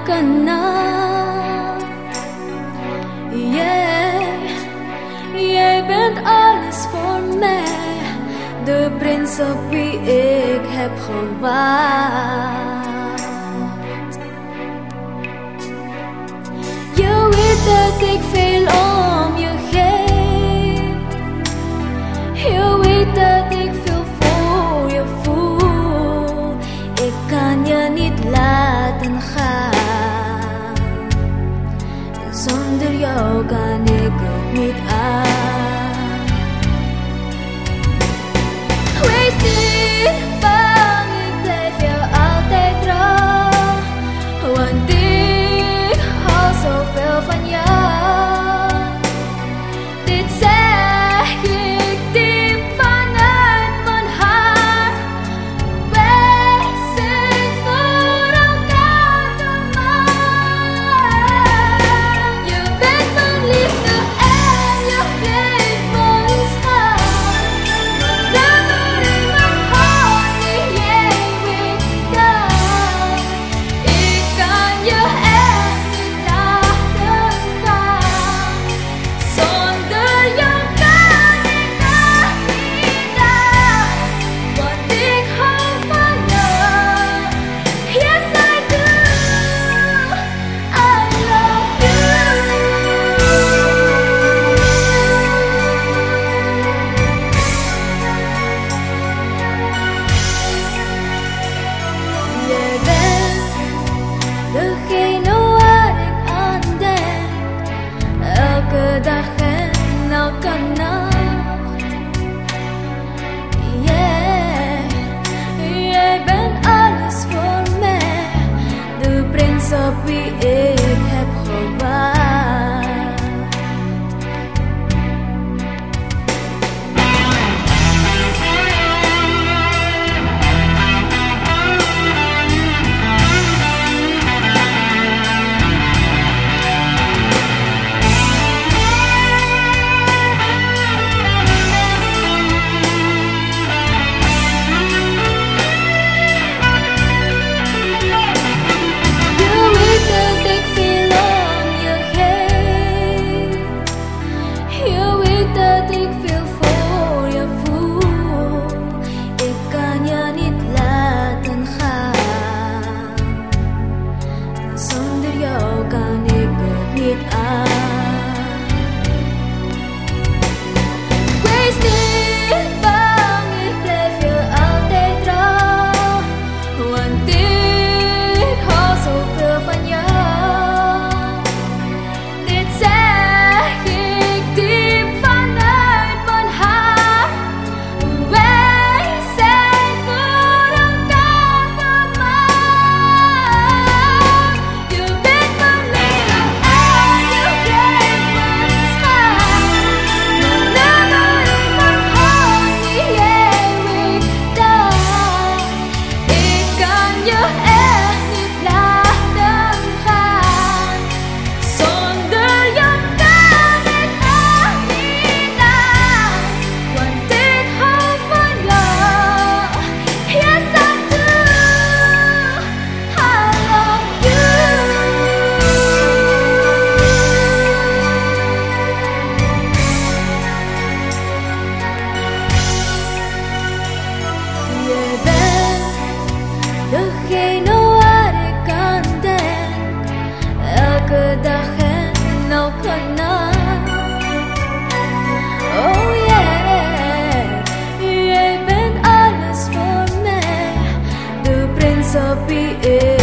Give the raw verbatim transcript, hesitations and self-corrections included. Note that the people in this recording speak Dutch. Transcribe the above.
ka na. Yeah, jij bent alles voor mij, de prins op wie ik heb gewacht. Je weet dat ik veel om je geef, je weet dat ik veel voor je voel. Ik kan je niet laten gaan, zonder jou kan ik het niet aan. Wees niet bang, ik blijf je altijd trouw, want ik hou zoveel van jou. Dit zeg ik diep vanuit mijn hart. Wij zijn voor elkaar gemaakt. Je bent mijn liefde en je blijft mijn schat. Mijn nummer in mijn hart, jij weet dat. Ik kan je echt niet laten gaan. Zonder jou kan ik dat niet aan, want ik hou van je. Yes, I do. I love you. Jij bent degene waar ik aan denk, elke dag en elke nacht. Yeah, jij bent alles voor mij, de prins op wie ik heb gewacht. Je weet dat ik veel om je geef, je weet dat ik veel voor je voel. Ik kan je niet laten gaan, zonder jou kan ik het niet aan. Wees niet bang, ik blijf je altijd trouw, want ik hou zoveel van jou. Dit zeg ik diep vanuit mijn hart. Wij zijn voor elkaar gemaakt. Je bent mijn liefde en je blijft mijn schat. Mijn nummer in mijn hart, jij weet dat. Ik kan je echt niet laten gaan, zonder jou kan ik het niet aan, want ik hou van jou. Yes, I do. I love you. Jij bent degene waar ik aan denk, elke dag en elke nacht. Oh yeah, jij bent alles voor mij, de prins op wie ik